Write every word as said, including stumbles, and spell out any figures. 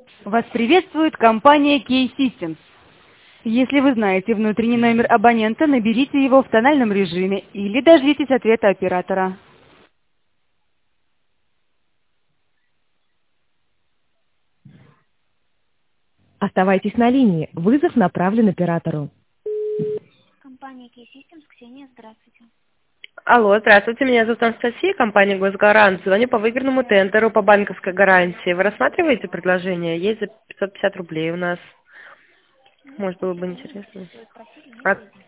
Вас приветствует компания Key Systems. Если вы знаете внутренний номер абонента, наберите его в тональном режиме или дождитесь ответа оператора. Оставайтесь на линии. Вызов направлен оператору. Компания Key Systems, Ксения, здравствуйте. Алло, здравствуйте, меня зовут Анастасия, компания Госгарант. Звоню по выигранному тендеру по банковской гарантии. Вы рассматриваете предложение? Есть за пятьсот пятьдесят рублей у нас. Может, было бы интересно. А